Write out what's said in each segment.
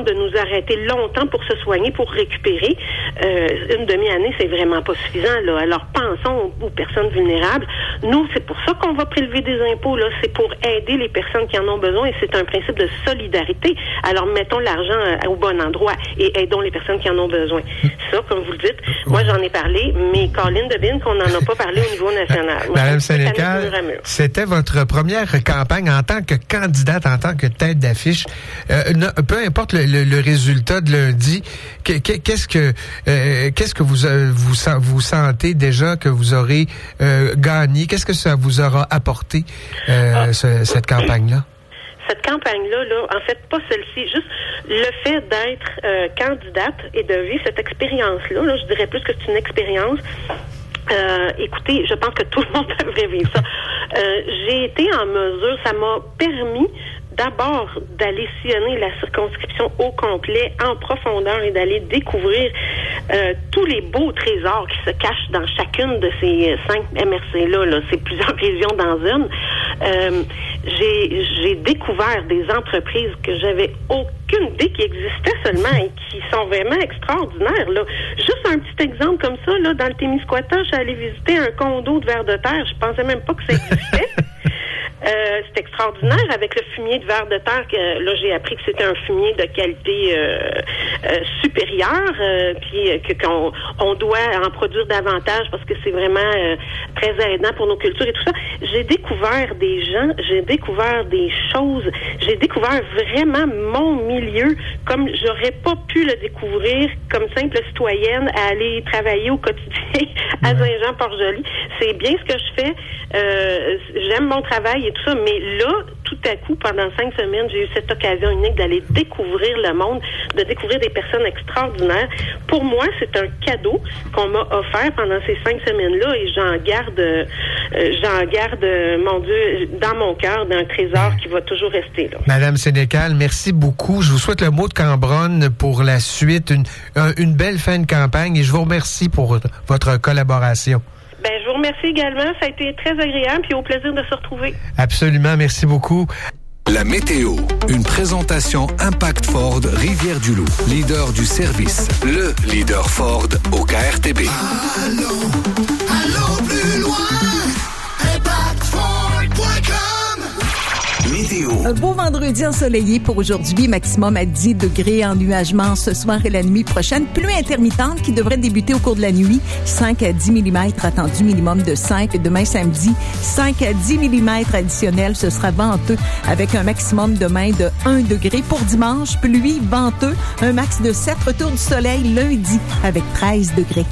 demande de nous arrêter longtemps pour se soigner, pour récupérer. Une demi-année, c'est vraiment pas suffisant, là. Alors, pensons aux personnes vulnérables. Nous, c'est pour ça qu'on va prélever des impôts, là. C'est pour aider les personnes qui en ont besoin et c'est un principe de solidarité. Alors, mettons l'argent au bon endroit et aidons les personnes qui en ont besoin. Ça, comme vous le dites, moi, j'en ai parlé, mais Colin Debine, qu'on n'en a pas parlé au niveau national. Madame Sénécal, c'était votre première campagne en tant que candidate, en tant que tête d'affiche. Peu importe le résultat de lundi, qu'est-ce que vous sentez déjà que vous aurez gagné? Qu'est-ce que ça vous aura apporté, cette campagne-là? Cette campagne-là, en fait, pas celle-ci, juste le fait d'être candidate et de vivre cette expérience-là, je dirais plus que c'est une expérience. Écoutez, je pense que tout le monde devrait vivre ça. J'ai été en mesure, ça m'a permis d'abord d'aller sillonner la circonscription au complet, en profondeur, et d'aller découvrir tous les beaux trésors qui se cachent dans chacune de ces 5 MRC-là. Là. C'est plusieurs régions dans une. J'ai découvert des entreprises que j'avais aucune idée qui existaient seulement et qui sont vraiment extraordinaires. Là. Juste un petit exemple comme ça, là, dans le Témiscouata, je suis allée visiter un condo de vers de terre. Je pensais même pas que ça existait. C'est extraordinaire avec le fumier de vers de terre. Là, j'ai appris que c'était un fumier de qualité supérieure, puis qu'on doit en produire davantage parce que c'est vraiment très aidant pour nos cultures et tout ça. J'ai découvert des gens, j'ai découvert des choses, j'ai découvert vraiment mon milieu comme j'aurais pas pu le découvrir comme simple citoyenne à aller travailler au quotidien à Saint-Jean-Port-Joli. C'est bien ce que je fais. J'aime mon travail et tout ça, mais là, tout à coup, pendant 5 semaines, j'ai eu cette occasion unique d'aller découvrir le monde, de découvrir des personnes extraordinaires. Pour moi, c'est un cadeau qu'on m'a offert pendant ces 5 semaines-là et j'en garde, mon Dieu, dans mon cœur, d'un trésor qui va toujours rester là. Madame Sénécal, merci beaucoup. Je vous souhaite le mot de Cambronne pour la suite, une belle fin de campagne et je vous remercie pour votre collaboration. Ben, je vous remercie également. Ça a été très agréable puis au plaisir de se retrouver. Absolument. Merci beaucoup. La météo. Une présentation Impact Ford Rivière-du-Loup. Leader du service. Le leader Ford au KRTB. Allons plus loin. ImpactFord.com. Météo. Un beau vendredi ensoleillé pour aujourd'hui, maximum à 10 degrés, ennuagement ce soir et la nuit prochaine. Pluie intermittente qui devrait débuter au cours de la nuit. 5 à 10 mm attendu, minimum de 5. Demain samedi, 5 à 10 mm additionnels. Ce sera venteux avec un maximum demain de 1 degré. Pour dimanche, pluie, venteux, un max de 7. Retour du soleil lundi avec 13 degrés.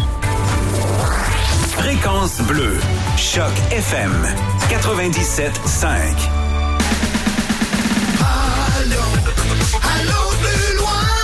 Fréquence bleue. Choc FM 97.5. Allons plus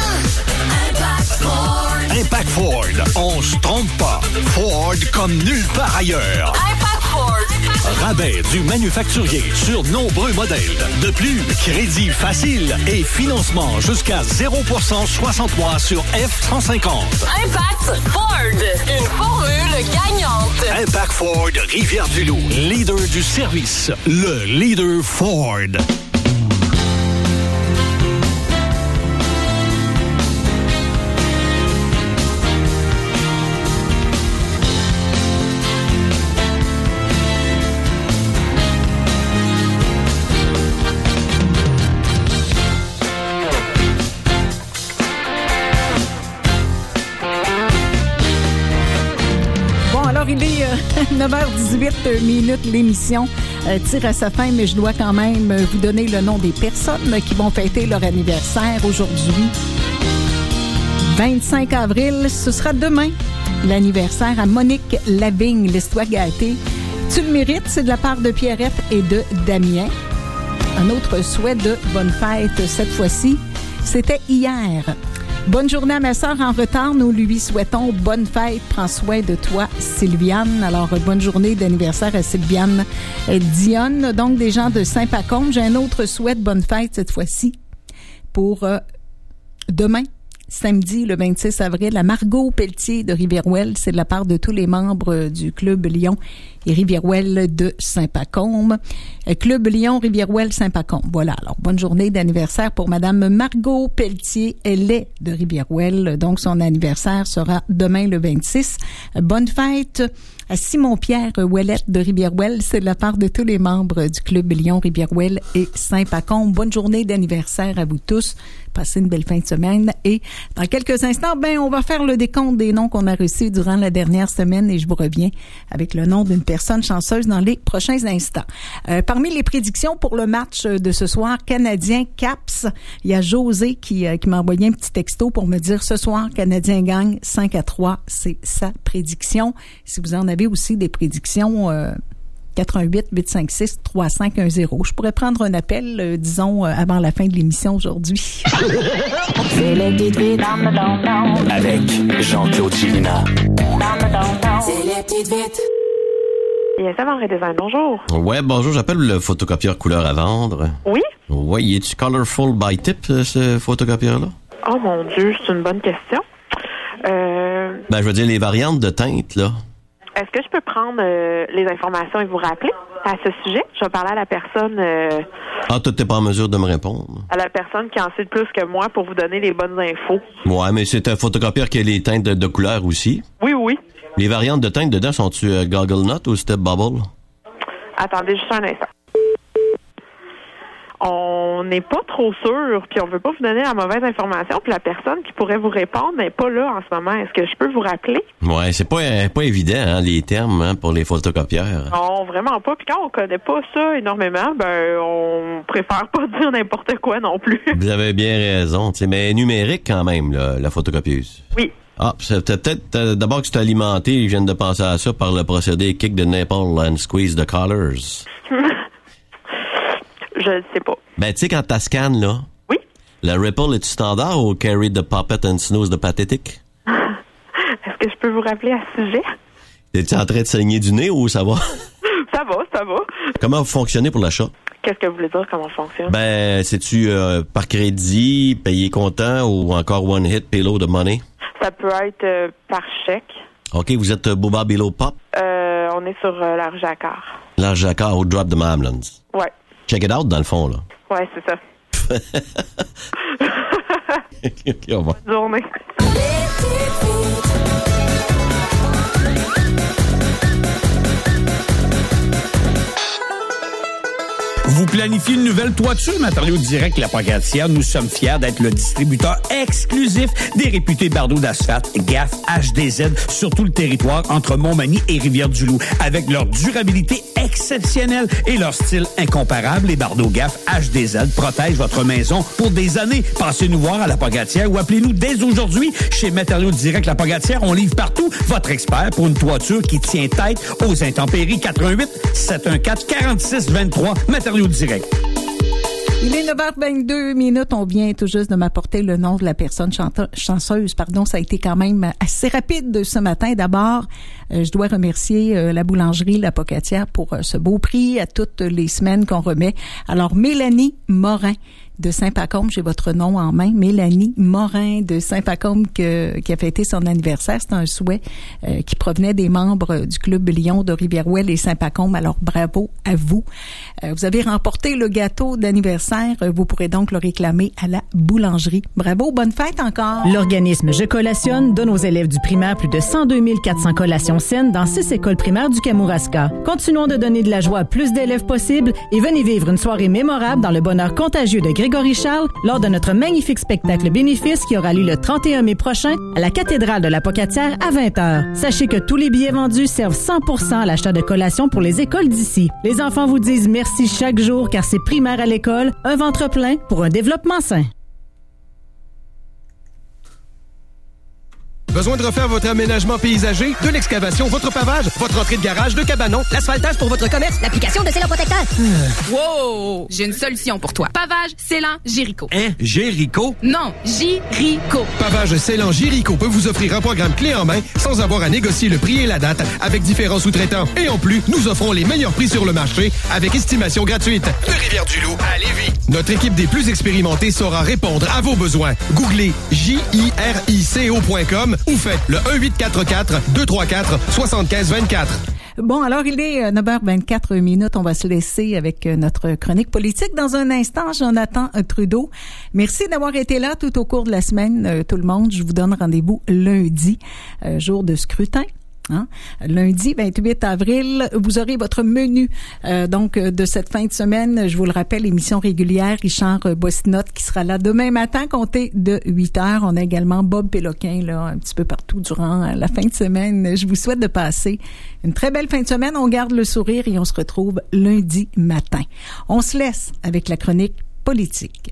loin. Impact Ford, on se trompe pas. Ford comme nulle part ailleurs. Impact Ford. Rabais du manufacturier sur nombreux modèles. De plus, crédit facile et financement jusqu'à 0% 60 mois sur F-150. Impact Ford. Une formule gagnante. Impact Ford Rivière-du-Loup. Leader du service. Le leader Ford. Il est 9h18 minutes. L'émission tire à sa fin, mais je dois quand même vous donner le nom des personnes qui vont fêter leur anniversaire aujourd'hui. 25 avril, ce sera demain, l'anniversaire à Monique Lavigne. Laisse-toi gâter. Tu le mérites, c'est de la part de Pierrette et de Damien. Un autre souhait de bonne fête cette fois-ci, c'était hier. Bonne journée à ma sœur en retard. Nous lui souhaitons bonne fête. Prends soin de toi, Sylviane. Alors, bonne journée d'anniversaire à Sylviane Dionne. Donc, des gens de Saint-Pacôme. J'ai un autre souhait de bonne fête cette fois-ci pour demain, samedi, le 26 avril, à Margot Pelletier de Rivière-Ouelle. C'est de la part de tous les membres du Club Lyon et Rivière-Ouelle de Saint-Pacôme. Club Lyon, Rivière-Ouelle, Saint-Pacôme. Voilà. Alors, bonne journée d'anniversaire pour Madame Margot Pelletier. Elle est de Rivière-Ouelle. Donc, son anniversaire sera demain, le 26. Bonne fête à Simon-Pierre Ouellette de Rivière-Ouelle. C'est de la part de tous les membres du Club Lyon, Rivière-Ouelle et Saint-Pacôme. Bonne journée d'anniversaire à vous tous. Passez une belle fin de semaine. Et dans quelques instants, on va faire le décompte des noms qu'on a reçus durant la dernière semaine et je vous reviens avec le nom d'une personne chanceuse dans les prochains instants. Parmi les prédictions pour le match de ce soir, Canadien-Caps, il y a José qui m'a envoyé un petit texto pour me dire ce soir, Canadien gagne 5-3. C'est sa prédiction. Si vous en avez aussi des prédictions, 88-856-3510. Je pourrais prendre un appel, disons, avant la fin de l'émission aujourd'hui. C'est les petites vites. Avec Jean-Claude Chilina. C'est les petites vites. Yes, avant Design, bonjour. Ouais, bonjour, j'appelle le photocopieur couleur à vendre. Oui? Ouais, y est-tu colorful by type, ce photocopieur-là? Oh mon Dieu, c'est une bonne question. Je veux dire, les variantes de teintes, là. Est-ce que je peux prendre les informations et vous rappeler à ce sujet? Je vais parler à la personne... toi, t'es pas en mesure de me répondre? À la personne qui en sait plus que moi pour vous donner les bonnes infos. Ouais, mais c'est un photocopieur qui a les teintes de couleur aussi. Oui, oui. Les variantes de teintes dedans, sont-tu Goggle Knot ou Step Bubble? Attendez juste un instant. On n'est pas trop sûr, puis on veut pas vous donner la mauvaise information, puis la personne qui pourrait vous répondre n'est pas là en ce moment. Est-ce que je peux vous rappeler? Ouais, c'est pas évident, hein, les termes, pour les photocopieurs. Non, vraiment pas. Puis quand on connaît pas ça énormément, on préfère pas dire n'importe quoi non plus. Vous avez bien raison, mais numérique quand même, la photocopieuse. Oui. C'est peut-être d'abord que c'est alimenté, je viens de penser à ça, par le procédé kick the nipple and squeeze the collars. Je ne sais pas. Tu sais, quand t'as scan, là. Oui. Le ripple est-tu standard ou carry the puppet and snooze the pathétique? Est-ce que je peux vous rappeler à ce sujet? Es-tu en train de saigner du nez ou ça va? Ça va. Comment vous fonctionnez pour l'achat? Qu'est-ce que vous voulez dire, comment on fonctionne? C'est-tu par crédit, payé comptant ou encore one hit payload de money? Ça peut être par chèque. OK, vous êtes Booba Below Pop? On est sur la rue Jacquard. La rue Jacquard au Drop de Mamlands? Ouais. Check it out, dans le fond, là. Ouais, c'est ça. OK, au revoir. Bonne journée. Vous planifiez une nouvelle toiture, Matériaux Direct La Pagatière. Nous sommes fiers d'être le distributeur exclusif des réputés bardeaux d'asphalte GAF HDZ sur tout le territoire entre Montmagny et Rivière-du-Loup. Avec leur durabilité exceptionnelle et leur style incomparable, les bardeaux GAF HDZ protègent votre maison pour des années. Passez nous voir à La Pagatière ou appelez-nous dès aujourd'hui chez Matériaux Direct La Pagatière. On livre partout votre expert pour une toiture qui tient tête aux intempéries. 88 714 46 23 Matériaux Direct. Il est 9h22. On vient tout juste de m'apporter le nom de la personne chanceuse. Ça a été quand même assez rapide ce matin. D'abord, je dois remercier la boulangerie La Pocatière pour ce beau prix à toutes les semaines qu'on remet. Alors, Mélanie Morin de Saint-Pacôme, j'ai votre nom en main. Mélanie Morin de Saint-Pacôme qui a fêté son anniversaire. C'est un souhait qui provenait des membres du Club Lyon de Rivière-Ouelle et Saint-Pacôme. Alors, bravo à vous. Vous avez remporté le gâteau d'anniversaire. Vous pourrez donc le réclamer à la boulangerie. Bravo, bonne fête encore. L'organisme Je Collationne donne aux élèves du primaire plus de 102 400 collations saines dans 6 écoles primaires du Kamouraska. Continuons de donner de la joie à plus d'élèves possible et venez vivre une soirée mémorable dans le bonheur contagieux de Grégory Charles lors de notre magnifique spectacle bénéfice qui aura lieu le 31 mai prochain à la cathédrale de la Pocatière à 20h. Sachez que tous les billets vendus servent 100% à l'achat de collations pour les écoles d'ici. Les enfants vous disent merci chaque jour car c'est primaire à l'école, un ventre plein pour un développement sain. Besoin de refaire votre aménagement paysager, de l'excavation, votre pavage, votre entrée de garage, de cabanon, l'asphaltage pour votre commerce, l'application de scellant protecteur. Wow! J'ai une solution pour toi. Pavage, scellant, Jéricho. Hein? Jéricho? Non, Jéricho. Pavage scellant Jéricho peut vous offrir un programme clé en main sans avoir à négocier le prix et la date avec différents sous-traitants. Et en plus, nous offrons les meilleurs prix sur le marché avec estimation gratuite. De Rivière-du-Loup à Lévis. Notre équipe des plus expérimentés saura répondre à vos besoins. Googlez JIRICO.com ou faites le 1-844-234-7524. Bon, alors il est 9h24. On va se laisser avec notre chronique politique. Dans un instant, Jonathan Trudeau. Merci d'avoir été là tout au cours de la semaine, tout le monde. Je vous donne rendez-vous lundi, jour de scrutin. Hein? Lundi 28 avril, vous aurez votre menu de cette fin de semaine. Je vous le rappelle, émission régulière, Richard Boissinotte qui sera là demain matin, compté de 8h. On a également Bob Péloquin là, un petit peu partout durant la fin de semaine. Je vous souhaite de passer une très belle fin de semaine. On garde le sourire et on se retrouve lundi matin. On se laisse avec la chronique politique.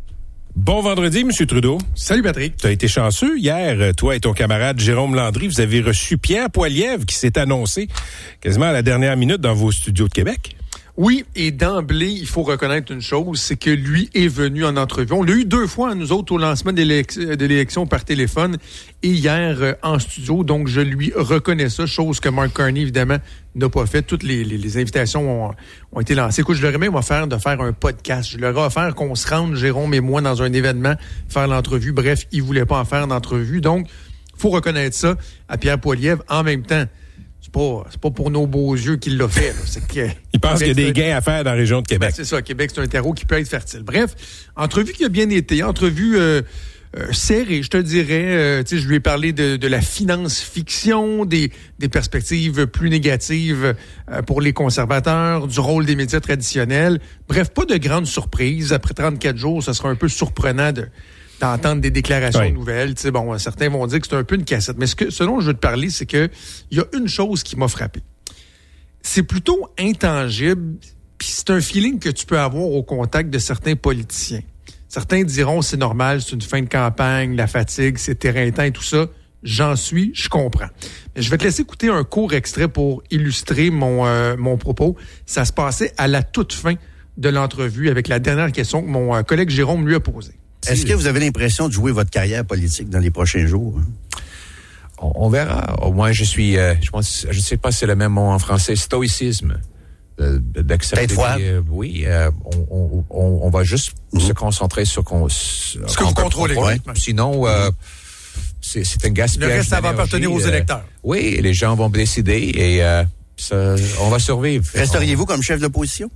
Bon vendredi, M. Trudeau. Salut, Patrick. Tu as été chanceux. Hier, toi et ton camarade Jérôme Landry, vous avez reçu Pierre Poilievre qui s'est annoncé quasiment à la dernière minute dans vos studios de Québec. Oui, et d'emblée, il faut reconnaître une chose, c'est que lui est venu en entrevue. On l'a eu 2 fois, nous autres, au lancement de l'élection par téléphone et hier en studio. Donc, je lui reconnais ça, chose que Mark Carney, évidemment, n'a pas fait. Toutes les invitations ont été lancées. Écoute, je leur ai même offert de faire un podcast. Je leur ai offert qu'on se rende, Jérôme et moi, dans un événement, faire l'entrevue. Bref, il voulait pas en faire d'entrevue. Donc, faut reconnaître ça à Pierre Poilievre. En même temps, c'est pas pour nos beaux yeux qu'il l'a fait. Là. C'est que il pense qu'il y a des gains à faire dans la région de Québec. Ben, c'est ça. Québec, c'est un terreau qui peut être fertile. Bref, entrevue qui a bien été. Entrevue serrée, je te dirais. Je lui ai parlé de la finance-fiction, des perspectives plus négatives pour les conservateurs, du rôle des médias traditionnels. Bref, pas de grande surprise. Après 34 jours, ça sera un peu surprenant d'entendre des déclarations nouvelles. Tu sais, bon, certains vont dire que c'est un peu une cassette. Mais ce dont je veux te parler, c'est que il y a une chose qui m'a frappé. C'est plutôt intangible, puis c'est un feeling que tu peux avoir au contact de certains politiciens. Certains diront c'est normal, c'est une fin de campagne, la fatigue, c'est éreintant et tout ça. Je comprends. Mais je vais te laisser écouter un court extrait pour illustrer mon propos. Ça se passait à la toute fin de l'entrevue avec la dernière question que mon collègue Jérôme lui a posée. Est-ce que vous avez l'impression de jouer votre carrière politique dans les prochains jours? On verra. Au moins, je sais pas si c'est le même mot en français, stoïcisme. D'accepter. Oui, on va juste se concentrer sur ce que vous contrôlez. Sinon, c'est un gaspillage. Le reste, ça va appartenir aux électeurs. Oui, les gens vont décider et on va survivre. Resteriez-vous comme chef d'opposition?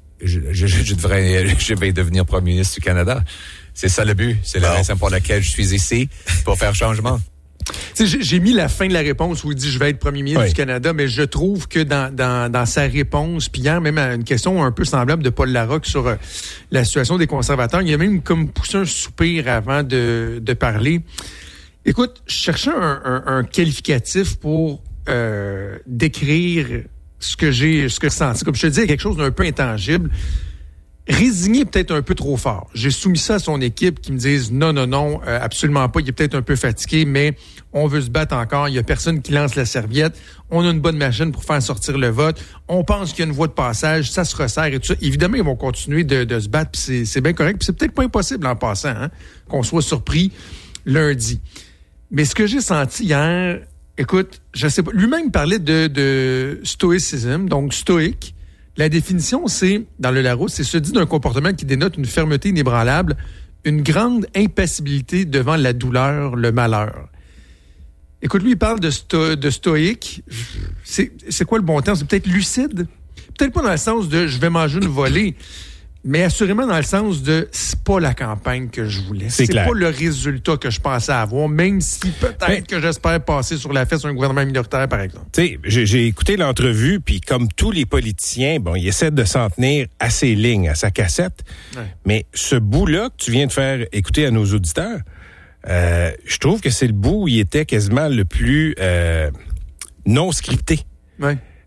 Je vais devenir premier ministre du Canada. C'est ça le but. C'est la raison pour laquelle je suis ici, pour faire changement. J'ai mis la fin de la réponse où il dit « je vais être premier ministre du Canada », mais je trouve que dans sa réponse, puis hier, même à une question un peu semblable de Paul Larocque sur la situation des conservateurs, il a même comme poussé un soupir avant de parler. Écoute, je cherchais un qualificatif pour décrire ce que j'ai ressenti. Comme je te dis, il y a quelque chose d'un peu intangible. Résigné peut-être un peu trop fort. J'ai soumis ça à son équipe qui me disent non, absolument pas. Il est peut-être un peu fatigué, mais on veut se battre encore. Il y a personne qui lance la serviette. On a une bonne machine pour faire sortir le vote. On pense qu'il y a une voie de passage. Ça se resserre et tout ça. Évidemment, ils vont continuer de se battre. Puis c'est bien correct. Puis c'est peut-être pas impossible en passant, qu'on soit surpris lundi. Mais ce que j'ai senti hier, écoute, je sais pas. Lui-même parlait de stoïcisme, donc stoïque. La définition, c'est, dans le Larousse, c'est se dit d'un comportement qui dénote une fermeté inébranlable, une grande impassibilité devant la douleur, le malheur. Écoute, lui, il parle de stoïque. C'est quoi le bon terme? C'est peut-être lucide? Peut-être pas dans le sens de « je vais manger une volée », mais assurément dans le sens de « c'est pas la campagne que je voulais ». C'est pas le résultat que je pensais avoir, même si peut-être que j'espère passer sur la fesse un gouvernement minoritaire, par exemple. Tu sais, j'ai écouté l'entrevue, puis comme tous les politiciens, bon, il essaie de s'en tenir à ses lignes, à sa cassette. Ouais. Mais ce bout-là que tu viens de faire écouter à nos auditeurs, je trouve que c'est le bout où il était quasiment le plus non scripté. Ouais.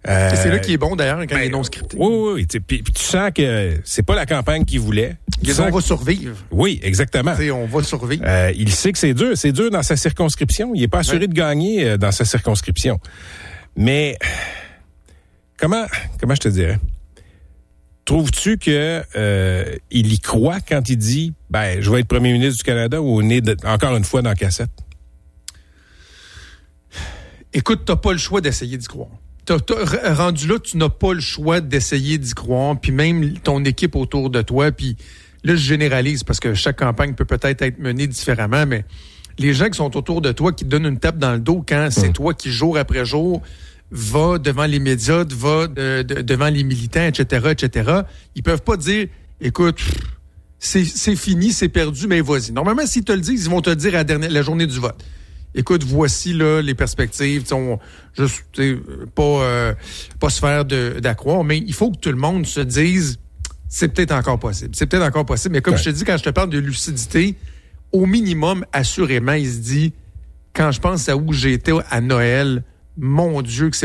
C'est là qui est bon, d'ailleurs, quand il est non scripté. Oui. Puis tu sens que c'est pas la campagne qu'il voulait. On va survivre. Oui, exactement. On va survivre. Il sait que c'est dur. C'est dur dans sa circonscription. Il est pas assuré de gagner dans sa circonscription. Mais comment je te dirais? Trouves-tu que il y croit quand il dit je vais être premier ministre du Canada ou on est encore une fois dans la cassette? Écoute, t'as pas le choix d'essayer d'y croire. Rendu là, tu n'as pas le choix d'essayer d'y croire, puis même ton équipe autour de toi, puis là, je généralise parce que chaque campagne peut peut-être être menée différemment, mais les gens qui sont autour de toi, qui te donnent une tape dans le dos quand c'est toi qui, jour après jour, va devant les médias, va devant les militants, etc., ils peuvent pas dire, écoute, c'est fini, c'est perdu, mais vas-y. Normalement, s'ils te le disent, ils vont te le dire à la journée du vote. Écoute, voici là les perspectives. Pas se faire d'accroire, mais il faut que tout le monde se dise c'est peut-être encore possible. C'est peut-être encore possible. Mais comme je te dis, quand je te parle de lucidité, au minimum, assurément, il se dit quand je pense à où j'étais à Noël, mon Dieu, que c'est